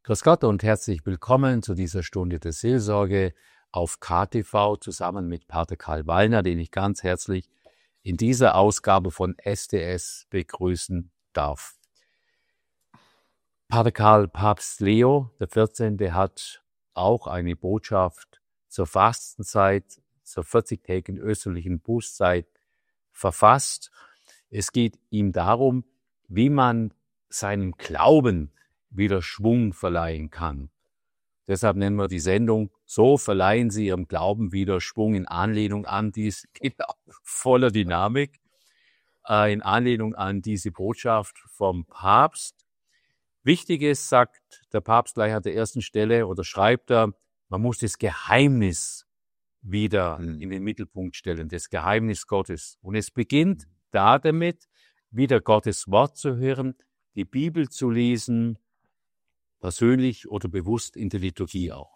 Grüß Gott und herzlich willkommen zu dieser Stunde der Seelsorge auf KTV zusammen mit Pater Karl Wallner, den ich ganz herzlich in dieser Ausgabe von SDS begrüßen darf. Pater Karl, Papst Leo XIV. Hat auch eine Botschaft zur Fastenzeit, zur 40-tägigen österlichen Bußzeit verfasst. Es geht ihm darum, wie man seinem Glauben wieder Schwung verleihen kann. Deshalb nennen wir die Sendung "So verleihen Sie Ihrem Glauben wieder Schwung", in Anlehnung an dies, voller Dynamik, in Anlehnung an diese Botschaft vom Papst. Wichtig ist, sagt der Papst gleich an der ersten Stelle oder schreibt er, man muss das Geheimnis wieder in den Mittelpunkt stellen, das Geheimnis Gottes. Und es beginnt damit, wieder Gottes Wort zu hören, die Bibel zu lesen, persönlich oder bewusst in der Liturgie auch.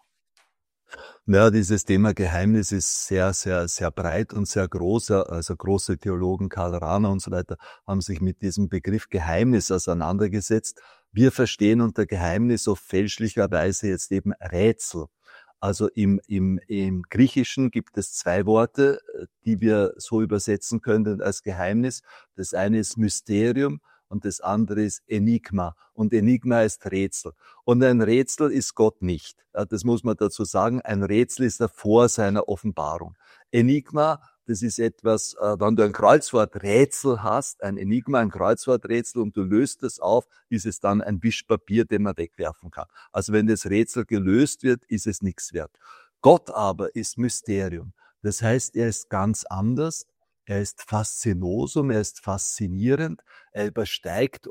Ja, dieses Thema Geheimnis ist sehr, sehr, sehr breit und sehr groß. Also große Theologen, Karl Rahner und so weiter, haben sich mit diesem Begriff Geheimnis auseinandergesetzt. Wir verstehen unter Geheimnis oft fälschlicherweise jetzt eben Rätsel. Also im Griechischen gibt es zwei Worte, die wir so übersetzen können als Geheimnis. Das eine ist Mysterium und das andere ist Enigma. Und Enigma ist Rätsel. Und ein Rätsel ist Gott nicht. Das muss man dazu sagen. Ein Rätsel ist vor seiner Offenbarung. Enigma, das ist etwas, wenn du ein Kreuzworträtsel hast, ein Enigma, ein Kreuzworträtsel und du löst es auf, ist es dann ein Wischpapier, den man wegwerfen kann. Also wenn das Rätsel gelöst wird, ist es nichts wert. Gott aber ist Mysterium. Das heißt, er ist ganz anders. Er ist faszinosum, er ist faszinierend. Er übersteigt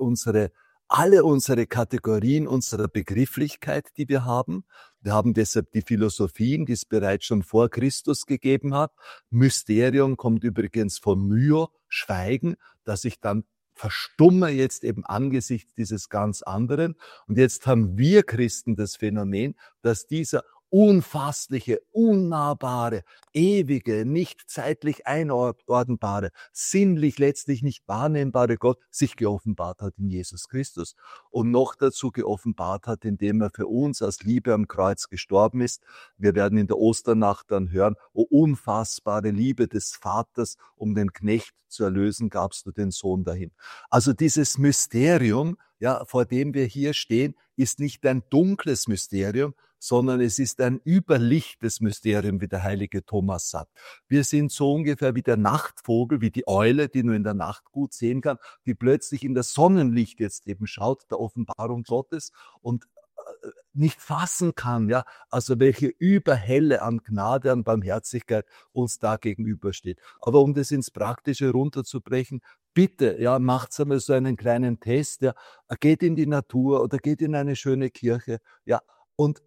alle unsere Kategorien unserer Begrifflichkeit, die wir haben. Wir haben deshalb die Philosophien, die es bereits schon vor Christus gegeben hat. Mysterium kommt übrigens von Myo, Schweigen, dass ich dann verstumme jetzt eben angesichts dieses ganz anderen. Und jetzt haben wir Christen das Phänomen, dass dieser unfassliche, unnahbare, ewige, nicht zeitlich einordnbare, sinnlich letztlich nicht wahrnehmbare Gott sich geoffenbart hat in Jesus Christus und noch dazu geoffenbart hat, indem er für uns aus Liebe am Kreuz gestorben ist. Wir werden in der Osternacht dann hören, o unfassbare Liebe des Vaters, um den Knecht zu erlösen, gabst du den Sohn dahin. Also dieses Mysterium, ja, vor dem wir hier stehen, ist nicht ein dunkles Mysterium, sondern es ist ein überlichtes Mysterium, wie der heilige Thomas sagt. Wir sind so ungefähr wie der Nachtvogel, wie die Eule, die nur in der Nacht gut sehen kann, die plötzlich in das Sonnenlicht jetzt eben schaut, der Offenbarung Gottes, und nicht fassen kann, ja, also welche Überhelle an Gnade, an Barmherzigkeit uns da gegenübersteht. Aber um das ins Praktische runterzubrechen, bitte, ja, macht's einmal so einen kleinen Test, ja, geht in die Natur oder geht in eine schöne Kirche, ja, und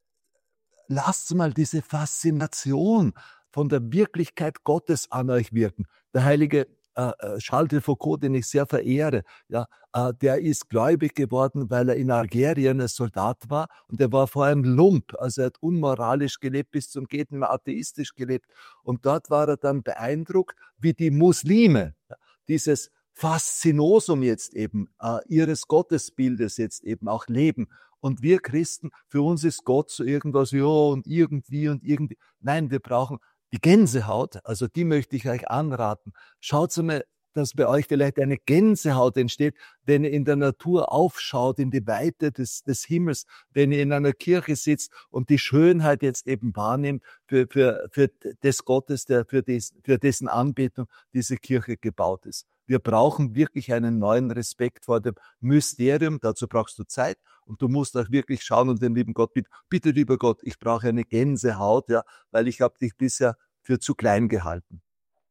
lasst mal diese Faszination von der Wirklichkeit Gottes an euch wirken. Der heilige Charles de Foucauld, den ich sehr verehre, ja, der ist gläubig geworden, weil er in Algerien als Soldat war, und er war vor allem Lump, also er hat unmoralisch gelebt, bis zum geht nicht mehr atheistisch gelebt, und dort war er dann beeindruckt, wie die Muslime dieses Faszinosum jetzt eben ihres Gottesbildes jetzt eben auch leben. Und wir Christen, für uns ist Gott so irgendwas, ja, und irgendwie und irgendwie. Nein, wir brauchen die Gänsehaut, also die möchte ich euch anraten. Schaut mal, dass bei euch vielleicht eine Gänsehaut entsteht, wenn ihr in der Natur aufschaut, in die Weite des Himmels, wenn ihr in einer Kirche sitzt und die Schönheit jetzt eben wahrnehmt für des Gottes, für dessen Anbetung diese Kirche gebaut ist. Wir brauchen wirklich einen neuen Respekt vor dem Mysterium. Dazu brauchst du Zeit. Und du musst auch wirklich schauen und den lieben Gott bitten, bitte lieber Gott, ich brauche eine Gänsehaut, ja, weil ich habe dich bisher für zu klein gehalten.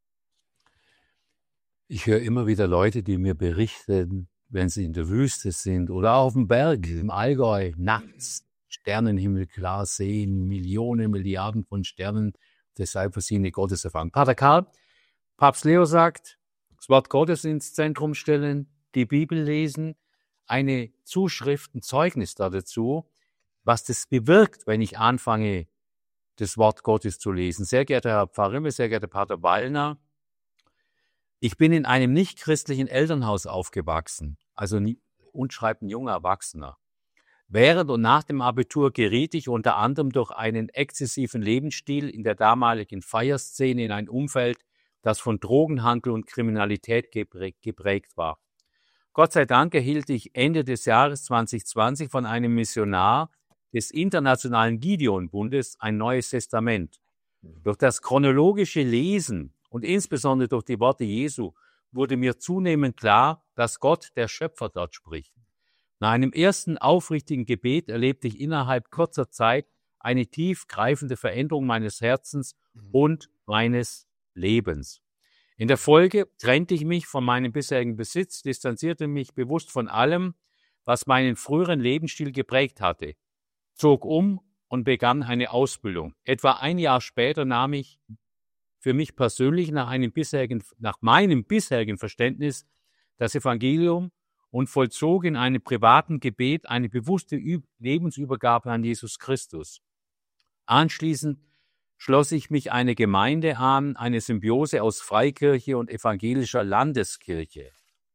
Ich höre immer wieder Leute, die mir berichten, wenn sie in der Wüste sind oder auf dem Berg im Allgäu, nachts Sternenhimmel klar sehen, Millionen, Milliarden von Sternen, deshalb für sie eine Gotteserfahrung. Pater Karl, Papst Leo sagt, das Wort Gottes ins Zentrum stellen, die Bibel lesen, eine Zuschrift, ein Zeugnis dazu, was das bewirkt, wenn ich anfange, das Wort Gottes zu lesen. Sehr geehrter Herr Pfarrer Rimmel, sehr geehrter Pater Wallner, ich bin in einem nichtchristlichen Elternhaus aufgewachsen, also und schreibt ein junger Erwachsener. Während und nach dem Abitur geriet ich unter anderem durch einen exzessiven Lebensstil in der damaligen Feierszene in ein Umfeld, das von Drogenhandel und Kriminalität geprägt war. Gott sei Dank erhielt ich Ende des Jahres 2020 von einem Missionar des Internationalen Gideon-Bundes ein Neues Testament. Durch das chronologische Lesen und insbesondere durch die Worte Jesu wurde mir zunehmend klar, dass Gott, der Schöpfer, dort spricht. Nach einem ersten aufrichtigen Gebet erlebte ich innerhalb kurzer Zeit eine tiefgreifende Veränderung meines Herzens und meines Lebens. In der Folge trennte ich mich von meinem bisherigen Besitz, distanzierte mich bewusst von allem, was meinen früheren Lebensstil geprägt hatte, zog um und begann eine Ausbildung. Etwa ein Jahr später nahm ich für mich persönlich nach meinem bisherigen Verständnis das Evangelium und vollzog in einem privaten Gebet eine bewusste Lebensübergabe an Jesus Christus. Anschließend schloss ich mich einer Gemeinde an, eine Symbiose aus Freikirche und evangelischer Landeskirche.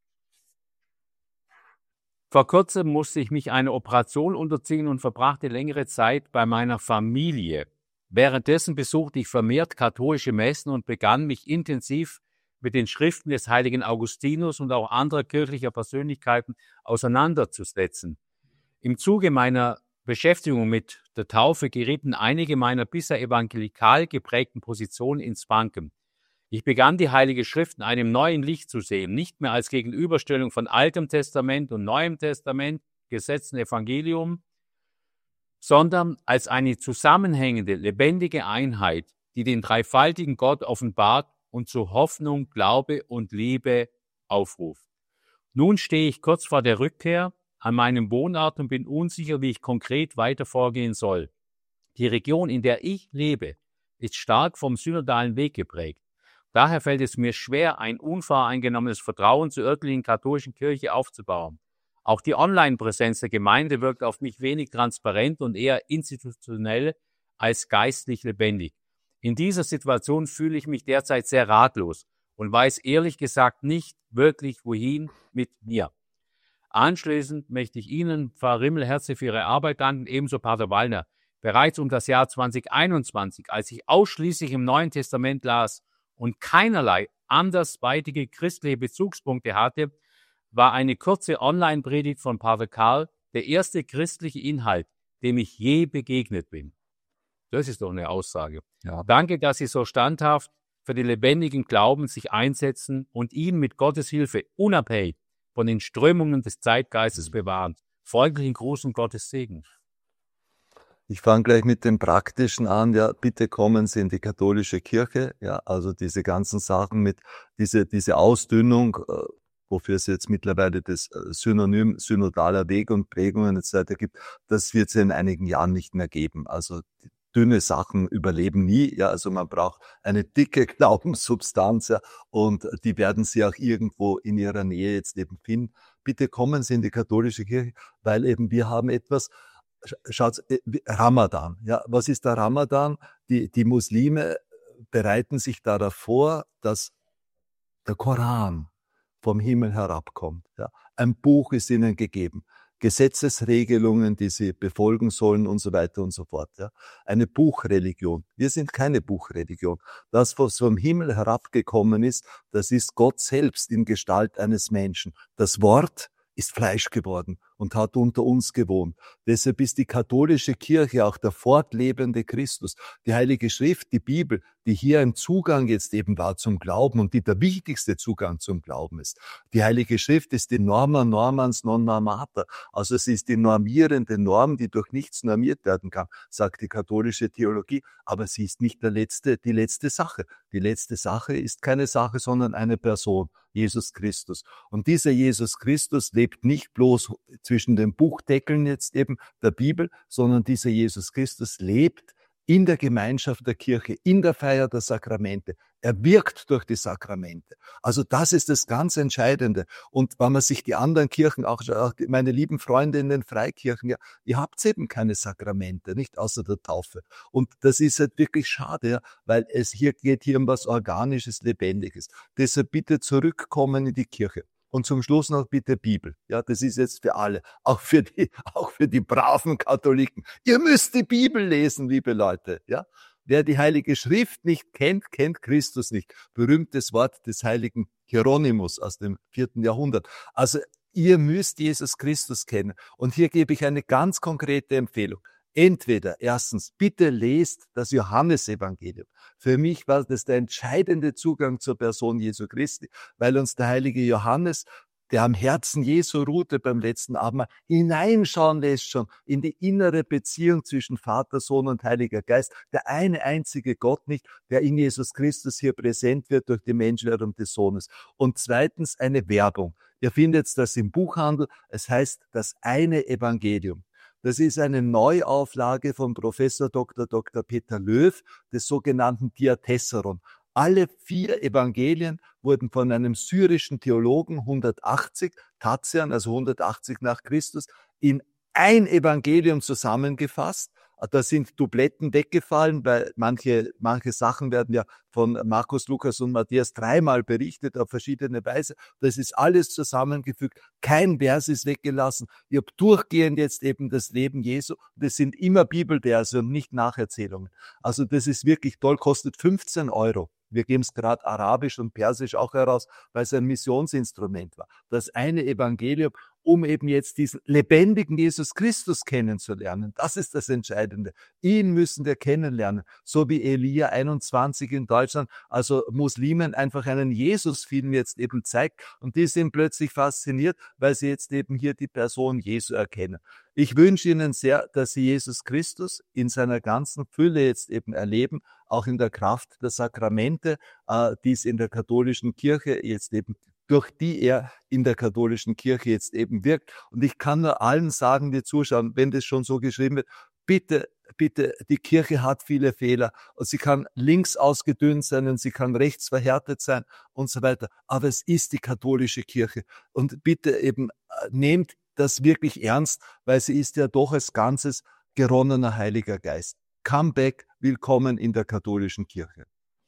Vor kurzem musste ich mich einer Operation unterziehen und verbrachte längere Zeit bei meiner Familie. Währenddessen besuchte ich vermehrt katholische Messen und begann mich intensiv mit den Schriften des heiligen Augustinus und auch anderer kirchlicher Persönlichkeiten auseinanderzusetzen. Im Zuge meiner Beschäftigung mit der Taufe gerieten einige meiner bisher evangelikal geprägten Positionen ins Wanken. Ich begann die Heilige Schrift in einem neuen Licht zu sehen, nicht mehr als Gegenüberstellung von Altem Testament und Neuem Testament, Gesetzen, Evangelium, sondern als eine zusammenhängende, lebendige Einheit, die den dreifaltigen Gott offenbart und zu Hoffnung, Glaube und Liebe aufruft. Nun stehe ich kurz vor der Rückkehr an meinem Wohnort und bin unsicher, wie ich konkret weiter vorgehen soll. Die Region, in der ich lebe, ist stark vom synodalen Weg geprägt. Daher fällt es mir schwer, ein unvoreingenommenes Vertrauen zur örtlichen katholischen Kirche aufzubauen. Auch die Online-Präsenz der Gemeinde wirkt auf mich wenig transparent und eher institutionell als geistlich lebendig. In dieser Situation fühle ich mich derzeit sehr ratlos und weiß ehrlich gesagt nicht wirklich, wohin mit mir. Anschließend möchte ich Ihnen, Pfarrer Rimmel, herzlich für Ihre Arbeit danken, ebenso Pater Wallner. Bereits um das Jahr 2021, als ich ausschließlich im Neuen Testament las und keinerlei andersweitige christliche Bezugspunkte hatte, war eine kurze Online-Predigt von Pater Karl der erste christliche Inhalt, dem ich je begegnet bin. Das ist doch eine Aussage. Ja. Danke, dass Sie so standhaft für den lebendigen Glauben sich einsetzen und ihn mit Gottes Hilfe unabhängig von den Strömungen des Zeitgeistes bewahren. Freundlichen Gruß und Gottes Segen. Ich fange gleich mit dem Praktischen an. Ja, bitte kommen Sie in die katholische Kirche. Ja, also diese ganzen Sachen mit diese Ausdünnung, wofür es jetzt mittlerweile das Synonym synodaler Weg und Prägungen etc. gibt, das wird es in einigen Jahren nicht mehr geben. Also dünne Sachen überleben nie, ja, also man braucht eine dicke Glaubenssubstanz, ja, und die werden Sie auch irgendwo in Ihrer Nähe jetzt eben finden. Bitte kommen Sie in die katholische Kirche, weil eben wir haben etwas, schaut, Ramadan, ja, was ist der Ramadan? Die Muslime bereiten sich darauf vor, dass der Koran vom Himmel herabkommt, ja. Ein Buch ist ihnen gegeben. Gesetzesregelungen, die sie befolgen sollen und so weiter und so fort. Ja. Eine Buchreligion. Wir sind keine Buchreligion. Das, was vom Himmel herabgekommen ist, das ist Gott selbst in Gestalt eines Menschen. Das Wort ist Fleisch geworden und hat unter uns gewohnt. Deshalb ist die katholische Kirche auch der fortlebende Christus. Die Heilige Schrift, die Bibel, die hier ein Zugang jetzt eben war zum Glauben und die der wichtigste Zugang zum Glauben ist. Die Heilige Schrift ist die Norma normans non normata. Also es ist die normierende Norm, die durch nichts normiert werden kann, sagt die katholische Theologie. Aber sie ist nicht die letzte Sache. Die letzte Sache ist keine Sache, sondern eine Person, Jesus Christus. Und dieser Jesus Christus lebt nicht bloß zwischen den Buchdeckeln jetzt eben der Bibel, sondern dieser Jesus Christus lebt in der Gemeinschaft der Kirche, in der Feier der Sakramente. Er wirkt durch die Sakramente. Also das ist das ganz Entscheidende. Und wenn man sich die anderen Kirchen, auch meine lieben Freunde in den Freikirchen, ja, ihr habt eben keine Sakramente, nicht außer der Taufe. Und das ist halt wirklich schade, ja, weil es geht hier um was Organisches, Lebendiges. Deshalb bitte zurückkommen in die Kirche. Und zum Schluss noch bitte Bibel. Ja, das ist jetzt für alle, auch für die braven Katholiken. Ihr müsst die Bibel lesen, liebe Leute. Ja, wer die Heilige Schrift nicht kennt, kennt Christus nicht. Berühmtes Wort des heiligen Hieronymus aus dem 4. Jahrhundert. Also ihr müsst Jesus Christus kennen. Und hier gebe ich eine ganz konkrete Empfehlung. Entweder, erstens, bitte lest das Johannesevangelium. Für mich war das der entscheidende Zugang zur Person Jesu Christi, weil uns der heilige Johannes, der am Herzen Jesu ruhte beim letzten Abendmahl, hineinschauen lässt schon in die innere Beziehung zwischen Vater, Sohn und Heiliger Geist. Der eine einzige Gott nicht, der in Jesus Christus hier präsent wird durch die Menschwerdung des Sohnes. Und zweitens eine Werbung. Ihr findet das im Buchhandel. Es heißt das eine Evangelium. Das ist eine Neuauflage von Professor Dr. Peter Löw des sogenannten Diatessaron. Alle 4 Evangelien wurden von einem syrischen Theologen 180, Tatian, also 180 nach Christus, in ein Evangelium zusammengefasst. Da sind Dubletten weggefallen, weil manche Sachen werden ja von Markus, Lukas und Matthäus 3-mal berichtet auf verschiedene Weise. Das ist alles zusammengefügt. Kein Vers ist weggelassen. Ich habe durchgehend jetzt eben das Leben Jesu. Das sind immer Bibelverse und nicht Nacherzählungen. Also das ist wirklich toll, kostet 15 €. Wir geben es gerade Arabisch und Persisch auch heraus, weil es ein Missionsinstrument war. Das eine Evangelium, um eben jetzt diesen lebendigen Jesus Christus kennenzulernen. Das ist das Entscheidende. Ihn müssen wir kennenlernen. So wie Elia 21 in Deutschland, also Muslimen einfach einen Jesus-Film jetzt eben zeigt. Und die sind plötzlich fasziniert, weil sie jetzt eben hier die Person Jesu erkennen. Ich wünsche Ihnen sehr, dass Sie Jesus Christus in seiner ganzen Fülle jetzt eben erleben, auch in der Kraft der Sakramente, die es in der katholischen Kirche jetzt eben, durch die er in der katholischen Kirche jetzt eben wirkt. Und ich kann nur allen sagen, die zuschauen, wenn das schon so geschrieben wird, bitte, die Kirche hat viele Fehler und sie kann links ausgedünnt sein und sie kann rechts verhärtet sein und so weiter. Aber es ist die katholische Kirche. Und bitte eben nehmt das wirklich ernst, weil sie ist ja doch als Ganzes geronnener Heiliger Geist. Come back, willkommen in der katholischen Kirche.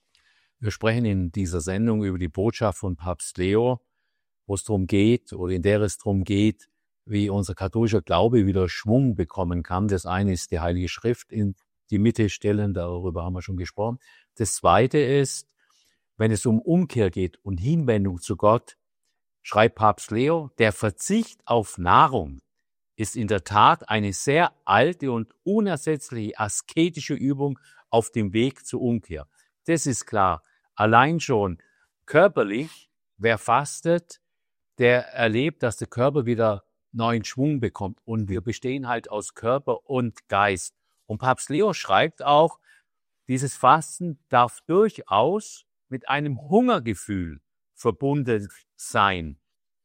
Wir sprechen in dieser Sendung über die Botschaft von Papst Leo, wo es darum geht, oder in der es darum geht, wie unser katholischer Glaube wieder Schwung bekommen kann. Das eine ist die Heilige Schrift in die Mitte stellen, darüber haben wir schon gesprochen. Das zweite ist, wenn es um Umkehr geht und Hinwendung zu Gott, schreibt Papst Leo, der Verzicht auf Nahrung ist in der Tat eine sehr alte und unersetzliche asketische Übung auf dem Weg zur Umkehr. Das ist klar. Allein schon körperlich, wer fastet, der erlebt, dass der Körper wieder neuen Schwung bekommt. Und wir bestehen halt aus Körper und Geist. Und Papst Leo schreibt auch, dieses Fasten darf durchaus mit einem Hungergefühl verbunden sein.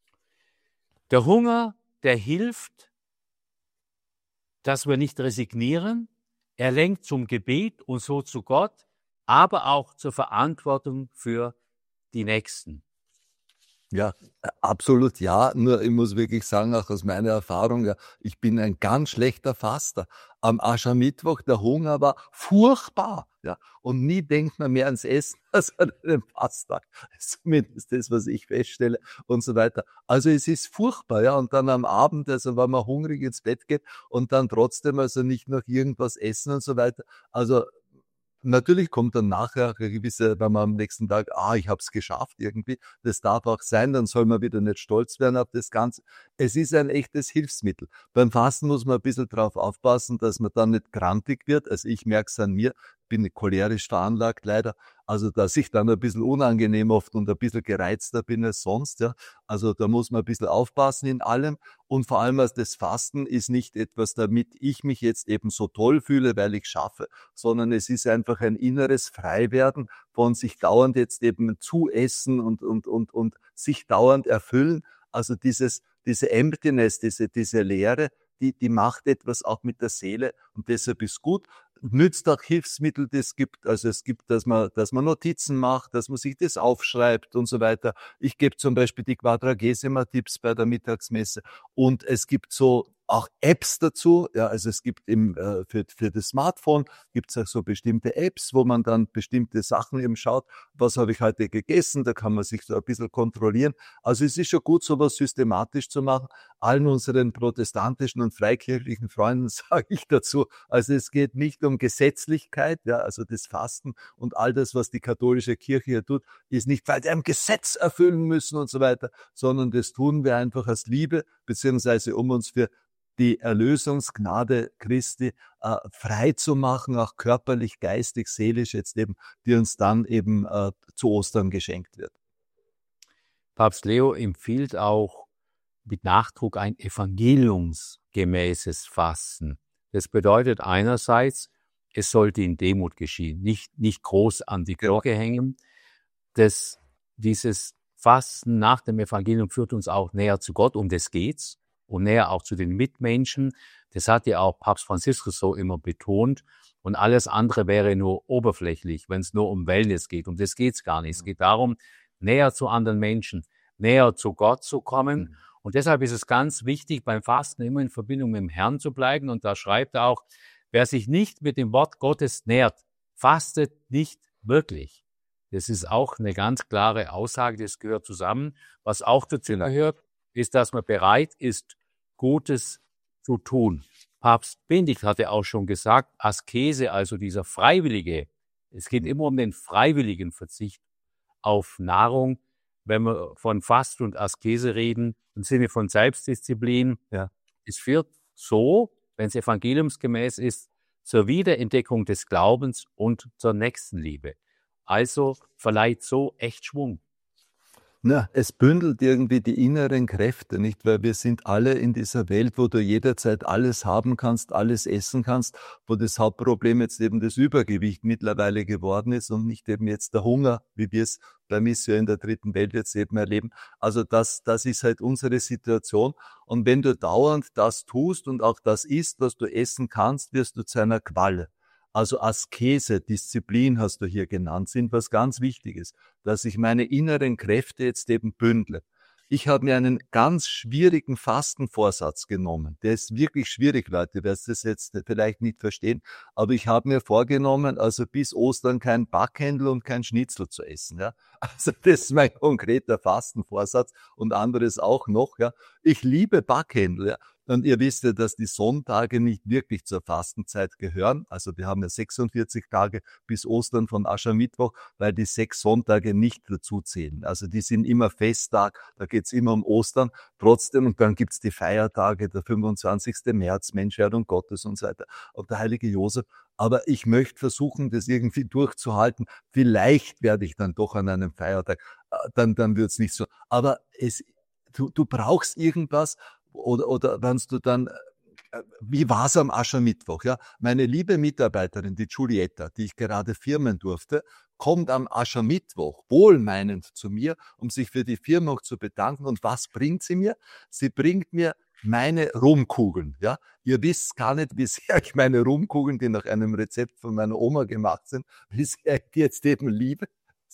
Der Hunger, der hilft, dass wir nicht resignieren. Er lenkt zum Gebet und so zu Gott, aber auch zur Verantwortung für die Nächsten. Ja, absolut ja. Nur ich muss wirklich sagen, auch aus meiner Erfahrung, ja, ich bin ein ganz schlechter Faster. Am Aschermittwoch, der Hunger war furchtbar. Ja, und nie denkt man mehr ans Essen als an einen Fasttag. Das ist zumindest das, was ich feststelle und so weiter. Also es ist furchtbar, ja. Und dann am Abend, also wenn man hungrig ins Bett geht und dann trotzdem also nicht noch irgendwas essen und so weiter. Also natürlich kommt dann nachher eine gewisse, wenn man am nächsten Tag, ich habe es geschafft irgendwie, das darf auch sein, dann soll man wieder nicht stolz werden auf das Ganze. Es ist ein echtes Hilfsmittel. Beim Fasten muss man ein bisschen drauf aufpassen, dass man dann nicht grantig wird. Also ich merke es an mir, bin cholerisch veranlagt leider, also dass ich dann ein bisschen unangenehm oft und ein bisschen gereizter bin als sonst. Ja. Also da muss man ein bisschen aufpassen in allem und vor allem das Fasten ist nicht etwas, damit ich mich jetzt eben so toll fühle, weil ich schaffe, sondern es ist einfach ein inneres Freiwerden von sich dauernd jetzt eben zu essen und sich dauernd erfüllen. Also diese Emptiness, diese Leere, die macht etwas auch mit der Seele und deshalb ist gut. Nützt auch Hilfsmittel, das gibt, also es gibt, dass man Notizen macht, dass man sich das aufschreibt und so weiter. Ich gebe zum Beispiel die Quadragesima-Tipps bei der Mittagsmesse und es gibt so auch Apps dazu. Ja, also es gibt eben für das Smartphone gibt es auch so bestimmte Apps, wo man dann bestimmte Sachen eben schaut, was habe ich heute gegessen, da kann man sich so ein bisschen kontrollieren. Also es ist schon gut, sowas systematisch zu machen. Allen unseren protestantischen und freikirchlichen Freunden sage ich dazu, also es geht nicht um Gesetzlichkeit, ja, also das Fasten und all das, was die katholische Kirche hier tut, ist nicht, weil wir ein Gesetz erfüllen müssen und so weiter, sondern das tun wir einfach aus Liebe, beziehungsweise um uns für die Erlösungsgnade Christi frei zu machen, auch körperlich, geistig, seelisch jetzt eben, die uns dann eben zu Ostern geschenkt wird. Papst Leo empfiehlt auch mit Nachdruck ein evangeliumsgemäßes Fasten. Das bedeutet einerseits, es sollte in Demut geschehen, nicht groß an die Glocke hängen. Dieses Fasten nach dem Evangelium führt uns auch näher zu Gott, um das geht's, und näher auch zu den Mitmenschen. Das hat ja auch Papst Franziskus so immer betont. Und alles andere wäre nur oberflächlich, wenn es nur um Wellness geht. Um das geht's gar nicht. Es geht darum, näher zu anderen Menschen, näher zu Gott zu kommen. Und deshalb ist es ganz wichtig, beim Fasten immer in Verbindung mit dem Herrn zu bleiben. Und da schreibt er auch, wer sich nicht mit dem Wort Gottes nährt, fastet nicht wirklich. Das ist auch eine ganz klare Aussage, das gehört zusammen. Was auch dazu gehört, ist, dass man bereit ist, Gutes zu tun. Papst Benedikt hatte auch schon gesagt, Askese, also dieser Freiwillige, es geht immer um den freiwilligen Verzicht auf Nahrung. Wenn wir von Fasten und Askese reden, im Sinne von Selbstdisziplin, ja. Es führt so, wenn es evangeliumsgemäß ist, zur Wiederentdeckung des Glaubens und zur Nächstenliebe. Also verleiht so echt Schwung. Na, es bündelt irgendwie die inneren Kräfte, nicht? Weil wir sind alle in dieser Welt, wo du jederzeit alles haben kannst, alles essen kannst, wo das Hauptproblem jetzt eben das Übergewicht mittlerweile geworden ist und nicht eben jetzt der Hunger, wie wir es bei Missio in der dritten Welt jetzt eben erleben. Also das ist halt unsere Situation. Und wenn du dauernd das tust und auch das isst, was du essen kannst, wirst du zu einer Qualle. Also Askese, Disziplin hast du hier genannt, sind was ganz Wichtiges, dass ich meine inneren Kräfte jetzt eben bündle. Ich habe mir einen ganz schwierigen Fastenvorsatz genommen. Der ist wirklich schwierig, Leute, ihr werdet das jetzt vielleicht nicht verstehen, aber ich habe mir vorgenommen, also bis Ostern kein Backhändel und kein Schnitzel zu essen. Ja? Also das ist mein konkreter Fastenvorsatz und anderes auch noch. Ja? Ich liebe Backhändel, ja? Und ihr wisst ja, dass die Sonntage nicht wirklich zur Fastenzeit gehören. Also wir haben ja 46 Tage bis Ostern von Aschermittwoch, weil die 6 Sonntage nicht dazu zählen. Also die sind immer Festtag, da geht's immer um Ostern. Trotzdem, und dann gibt's die Feiertage, der 25. März, Menschwerdung Gottes und so weiter, und der heilige Josef. Aber ich möchte versuchen, das irgendwie durchzuhalten. Vielleicht werde ich dann doch an einem Feiertag, dann wird's nicht so. Aber du brauchst irgendwas, oder wenn du dann, wie war's am Aschermittwoch, ja? Meine liebe Mitarbeiterin, die Giulietta, die ich gerade firmen durfte, kommt am Aschermittwoch wohlmeinend zu mir, um sich für die Firmung zu bedanken. Und was bringt sie mir? Sie bringt mir meine Rumkugeln, ja? Ihr wisst gar nicht, wie sehr ich meine Rumkugeln, die nach einem Rezept von meiner Oma gemacht sind, wie sehr ich die jetzt eben liebe.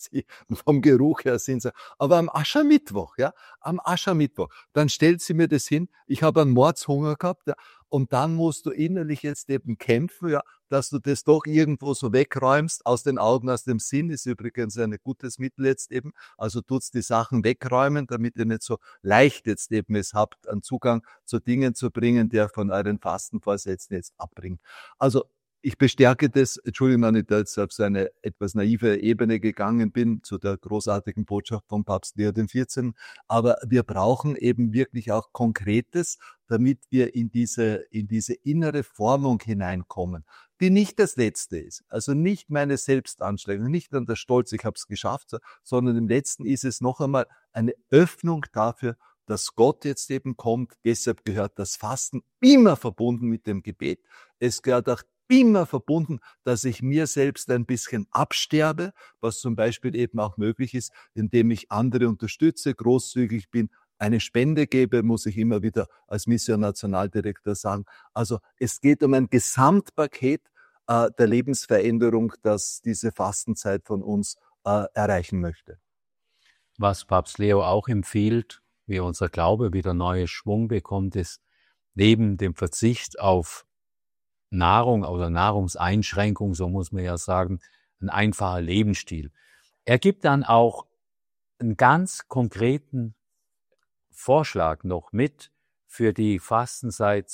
Vom Geruch her sind sie. Aber am Aschermittwoch, ja, am Aschermittwoch, dann stellt sie mir das hin, ich habe einen Mordshunger gehabt, ja, und dann musst du innerlich jetzt eben kämpfen, ja, dass du das doch irgendwo so wegräumst, aus den Augen, aus dem Sinn, ist übrigens ein gutes Mittel jetzt eben, also tut's die Sachen wegräumen, damit ihr nicht so leicht jetzt eben es habt, einen Zugang zu Dingen zu bringen, der von euren Fastenvorsätzen jetzt abbringt. Also, ich bestärke das, Entschuldigung, wenn ich da jetzt auf so eine etwas naive Ebene gegangen bin, zu der großartigen Botschaft von Papst Leo XIV. Aber wir brauchen eben wirklich auch Konkretes, damit wir in diese innere Formung hineinkommen, die nicht das Letzte ist. Also nicht meine Selbstanstrengung, nicht an der Stolz, ich habe es geschafft, sondern im Letzten ist es noch einmal eine Öffnung dafür, dass Gott jetzt eben kommt. Deshalb gehört das Fasten immer verbunden mit dem Gebet. Es gehört auch immer verbunden, dass ich mir selbst ein bisschen absterbe, was zum Beispiel eben auch möglich ist, indem ich andere unterstütze, großzügig bin, eine Spende gebe, muss ich immer wieder als Mission-Nationaldirektor sagen. Also es geht um ein Gesamtpaket der Lebensveränderung, das diese Fastenzeit von uns erreichen möchte. Was Papst Leo auch empfiehlt, wie unser Glaube wieder neue Schwung bekommt, ist neben dem Verzicht auf Nahrung oder Nahrungseinschränkung, so muss man ja sagen, ein einfacher Lebensstil. Er gibt dann auch einen ganz konkreten Vorschlag noch mit für die Fastenzeit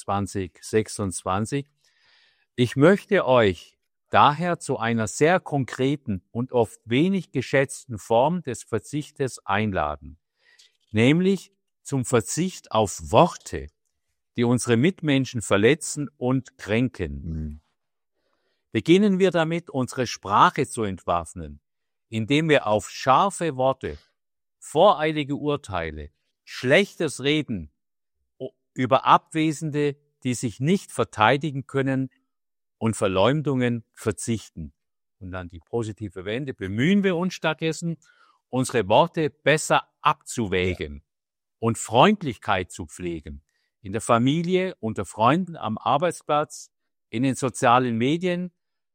2026. Ich möchte euch daher zu einer sehr konkreten und oft wenig geschätzten Form des Verzichtes einladen, nämlich zum Verzicht auf Worte, die unsere Mitmenschen verletzen und kränken. Beginnen wir damit, unsere Sprache zu entwaffnen, indem wir auf scharfe Worte, voreilige Urteile, schlechtes Reden über Abwesende, die sich nicht verteidigen können, und Verleumdungen verzichten. Und dann die positive Wende. Bemühen wir uns stattdessen, unsere Worte besser abzuwägen und Freundlichkeit zu pflegen. In der Familie, unter Freunden, am Arbeitsplatz, in den sozialen Medien,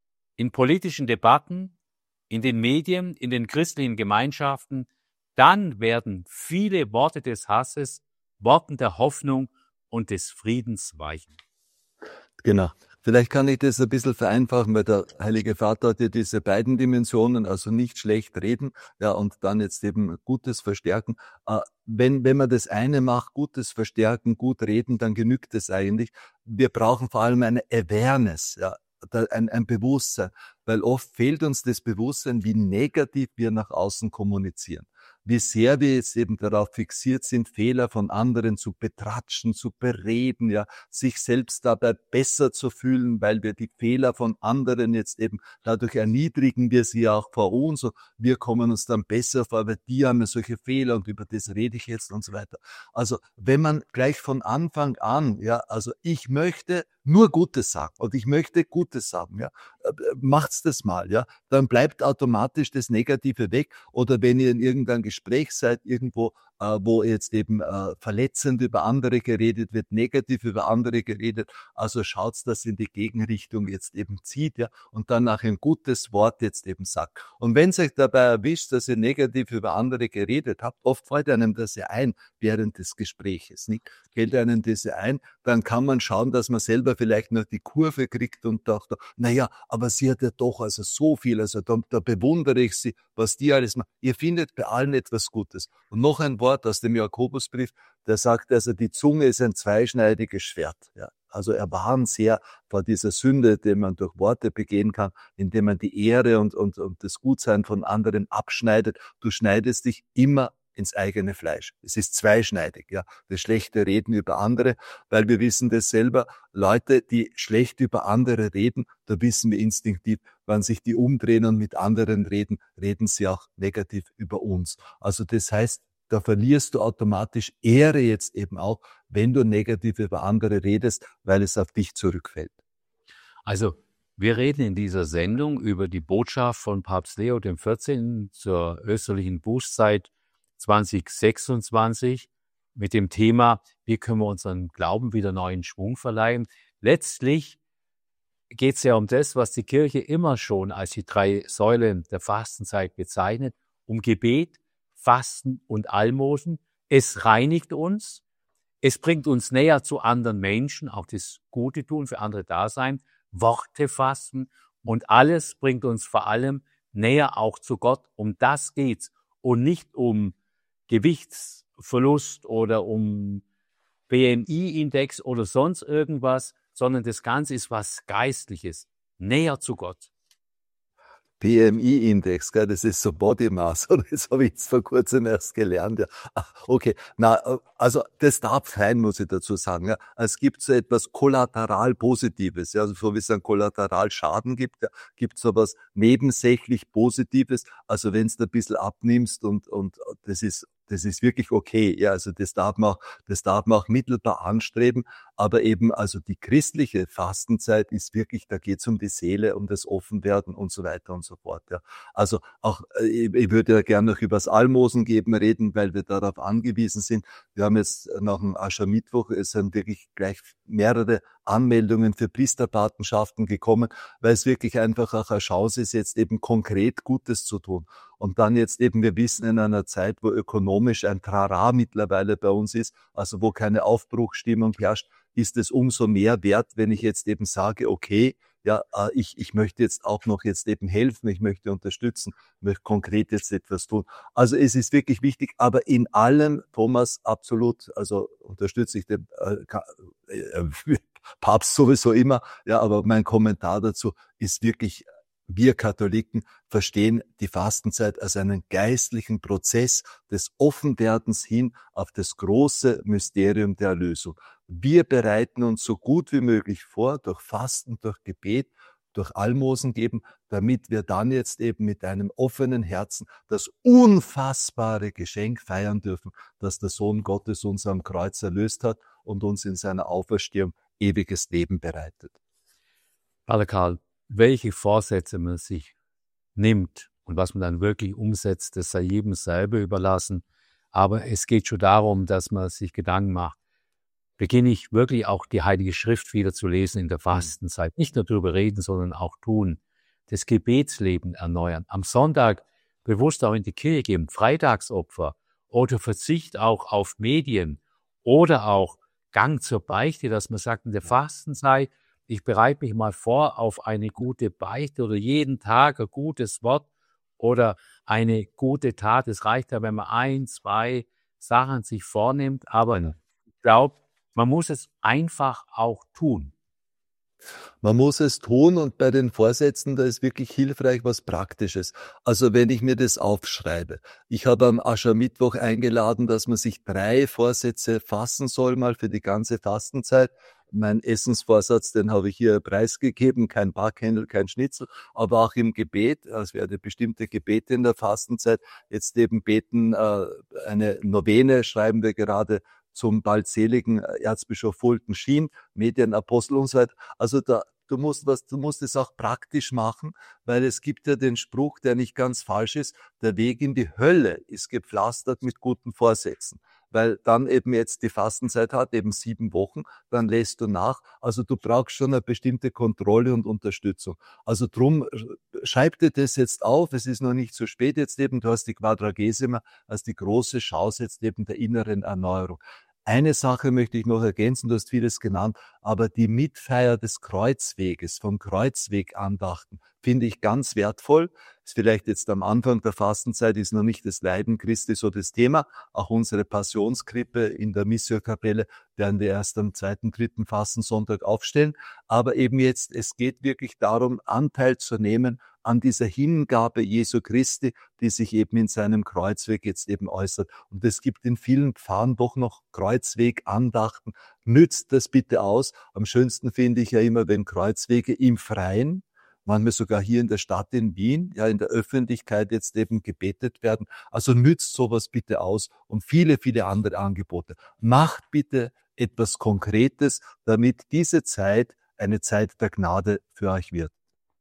in politischen Debatten, in den Medien, in den christlichen Gemeinschaften. Dann werden viele Worte des Hasses Worten der Hoffnung und des Friedens weichen. Genau. Vielleicht kann ich das ein bisschen vereinfachen, weil der Heilige Vater hat ja diese beiden Dimensionen, also nicht schlecht reden, ja, und dann jetzt eben Gutes verstärken. Wenn man das eine macht, Gutes verstärken, gut reden, dann genügt es eigentlich. Wir brauchen vor allem eine Awareness, ja, ein Bewusstsein, weil oft fehlt uns das Bewusstsein, wie negativ wir nach außen kommunizieren. Wie sehr wir jetzt eben darauf fixiert sind, Fehler von anderen zu betratschen, zu bereden, ja, sich selbst dabei besser zu fühlen, weil wir die Fehler von anderen jetzt eben, dadurch erniedrigen wir sie auch vor uns, so, wir kommen uns dann besser vor, weil die haben ja solche Fehler und über das rede ich jetzt und so weiter. Also, wenn man gleich von Anfang an, ja, also ich möchte nur Gutes sagen und ich möchte Gutes sagen, ja, macht's das mal, ja, dann bleibt automatisch das Negative weg. Oder wenn ihr in irgendeinem Gespräch seid, irgendwo, wo jetzt eben verletzend über andere geredet wird, negativ über andere geredet, also schaut's, dass in die Gegenrichtung jetzt eben zieht, ja, und danach ein gutes Wort jetzt eben sagt. Und wenn es euch dabei erwischt, dass ihr negativ über andere geredet habt, oft fällt einem das ja ein während des Gespräches, nicht? Fällt einem das ja ein, dann kann man schauen, dass man selber vielleicht noch die Kurve kriegt und dachte, naja, aber sie hat ja doch also so viel, also da bewundere ich sie, was die alles macht. Ihr findet bei allen etwas Gutes. Und noch ein Wort aus dem Jakobusbrief, der sagt also, die Zunge ist ein zweischneidiges Schwert. Ja. Also er warnt sehr vor dieser Sünde, die man durch Worte begehen kann, indem man die Ehre und das Gutsein von anderen abschneidet. Du schneidest dich immer ins eigene Fleisch. Es ist zweischneidig, ja. Das schlechte Reden über andere, weil wir wissen das selber. Leute, die schlecht über andere reden, da wissen wir instinktiv, wenn sich die umdrehen und mit anderen reden, reden sie auch negativ über uns. Also das heißt, da verlierst du automatisch Ehre jetzt eben auch, wenn du negativ über andere redest, weil es auf dich zurückfällt. Also, wir reden in dieser Sendung über die Botschaft von Papst Leo XIV. Zur österlichen Bußzeit 2026 mit dem Thema, wie können wir unseren Glauben wieder neuen Schwung verleihen. Letztlich geht es ja um das, was die Kirche immer schon als die 3 Säulen der Fastenzeit bezeichnet, um Gebet, Fasten und Almosen. Es reinigt uns, es bringt uns näher zu anderen Menschen, auch das Gute tun, für andere da sein, Worte fasten und alles bringt uns vor allem näher auch zu Gott. Um das geht's und nicht um Gewichtsverlust oder um BMI-Index oder sonst irgendwas, sondern das Ganze ist was Geistliches, näher zu Gott. BMI-Index, gell, das ist so Body Mass, das habe ich jetzt vor kurzem erst gelernt. Ja. Okay, also das darf sein, muss ich dazu sagen. Ja. Es gibt so etwas kollateral Positives, ja, also so wie es einen Kollateralschaden gibt, ja, gibt es so was nebensächlich Positives. Also wenn du ein bisschen abnimmst und das ist wirklich okay. Ja, also das darf man auch mittelbar anstreben. Aber eben, also die christliche Fastenzeit ist wirklich, da geht's um die Seele, um das Offenwerden und so weiter und so fort. Ja. Also auch, ich würde ja gerne noch über das Almosen geben reden, weil wir darauf angewiesen sind. Wir haben jetzt nach dem Aschermittwoch, es sind wirklich gleich mehrere Anmeldungen für Priesterpatenschaften gekommen, weil es wirklich einfach auch eine Chance ist, jetzt eben konkret Gutes zu tun. Und dann jetzt eben, wir wissen in einer Zeit, wo ökonomisch ein Trara mittlerweile bei uns ist, also wo keine Aufbruchsstimmung herrscht, ist es umso mehr wert, wenn ich jetzt eben sage, okay, ja, ich möchte jetzt auch noch jetzt eben helfen, ich möchte unterstützen, möchte konkret jetzt etwas tun. Also es ist wirklich wichtig, aber in allem, Thomas, absolut, also unterstütze ich den Papst sowieso immer, ja, aber mein Kommentar dazu ist wirklich, wir Katholiken verstehen die Fastenzeit als einen geistlichen Prozess des Offenwerdens hin auf das große Mysterium der Erlösung. Wir bereiten uns so gut wie möglich vor, durch Fasten, durch Gebet, durch Almosen geben, damit wir dann jetzt eben mit einem offenen Herzen das unfassbare Geschenk feiern dürfen, das der Sohn Gottes uns am Kreuz erlöst hat und uns in seiner Auferstehung ewiges Leben bereitet. Pater Karl, welche Vorsätze man sich nimmt und was man dann wirklich umsetzt, das sei jedem selber überlassen. Aber es geht schon darum, dass man sich Gedanken macht, beginne ich wirklich auch die Heilige Schrift wieder zu lesen in der Fastenzeit. Nicht nur darüber reden, sondern auch tun. Das Gebetsleben erneuern. Am Sonntag bewusst auch in die Kirche gehen, Freitagsopfer oder Verzicht auch auf Medien oder auch Gang zur Beichte, dass man sagt, in der Fastenzeit, ich bereite mich mal vor auf eine gute Beichte oder jeden Tag ein gutes Wort oder eine gute Tat. Es reicht ja, wenn man 1, 2 Sachen sich vornimmt, aber ich glaube, man muss es einfach auch tun. Man muss es tun und bei den Vorsätzen, da ist wirklich hilfreich was Praktisches. Also wenn ich mir das aufschreibe. Ich habe am Aschermittwoch eingeladen, dass man sich 3 Vorsätze fassen soll, mal für die ganze Fastenzeit. Mein Essensvorsatz, den habe ich hier preisgegeben, kein Backhändel, kein Schnitzel, aber auch im Gebet, es werde bestimmte Gebete in der Fastenzeit, jetzt eben beten, eine Novene schreiben wir gerade zum bald seligen Erzbischof Fulton Sheen, Medienapostel und so weiter. Also du musst es auch praktisch machen, weil es gibt ja den Spruch, der nicht ganz falsch ist, der Weg in die Hölle ist gepflastert mit guten Vorsätzen. Weil dann eben jetzt die Fastenzeit hat, eben 7 Wochen, dann lässt du nach. Also du brauchst schon eine bestimmte Kontrolle und Unterstützung. Also drum, schreib dir das jetzt auf, es ist noch nicht zu spät jetzt eben, du hast die Quadragesima als die große Chance jetzt eben der inneren Erneuerung. Eine Sache möchte ich noch ergänzen, du hast vieles genannt, aber die Mitfeier des Kreuzweges, vom Kreuzwegandachten, finde ich ganz wertvoll. Ist vielleicht jetzt am Anfang der Fastenzeit, ist noch nicht das Leiden Christi so das Thema. Auch unsere Passionskrippe in der Missionkapelle werden wir erst am 2., 3. Fastensonntag aufstellen. Aber eben jetzt, es geht wirklich darum, Anteil zu nehmen an dieser Hingabe Jesu Christi, die sich eben in seinem Kreuzweg jetzt eben äußert. Und es gibt in vielen Pfarren doch noch Kreuzwegandachten. Nützt das bitte aus. Am schönsten finde ich ja immer, wenn Kreuzwege im Freien, manchmal sogar hier in der Stadt in Wien, ja in der Öffentlichkeit jetzt eben gebetet werden. Also nützt sowas bitte aus und viele, viele andere Angebote. Macht bitte etwas Konkretes, damit diese Zeit eine Zeit der Gnade für euch wird.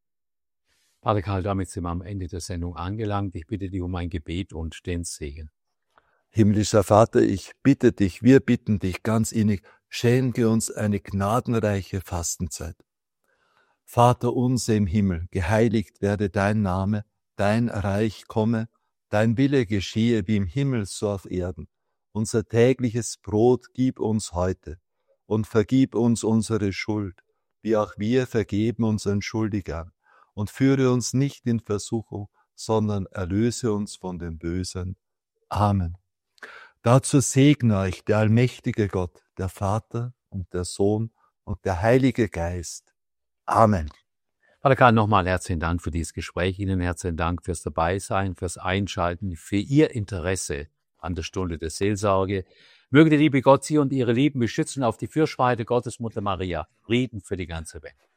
Pater Karl, damit sind wir am Ende der Sendung angelangt. Ich bitte dich um ein Gebet und den Segen. Himmlischer Vater, ich bitte dich, wir bitten dich ganz innig, schenke uns eine gnadenreiche Fastenzeit. Vater unser im Himmel, geheiligt werde dein Name, dein Reich komme, dein Wille geschehe wie im Himmel so auf Erden. Unser tägliches Brot gib uns heute und vergib uns unsere Schuld, wie auch wir vergeben unseren Schuldigern. Und führe uns nicht in Versuchung, sondern erlöse uns von dem Bösen. Amen. Dazu segne euch der allmächtige Gott, der Vater und der Sohn und der Heilige Geist. Amen. Pater Karl, nochmal herzlichen Dank für dieses Gespräch. Ihnen herzlichen Dank fürs Dabeisein, fürs Einschalten, für Ihr Interesse an der Stunde der Seelsorge. Möge der liebe Gott Sie und Ihre Lieben beschützen auf die Fürsorge Gottes Mutter Maria. Frieden für die ganze Welt.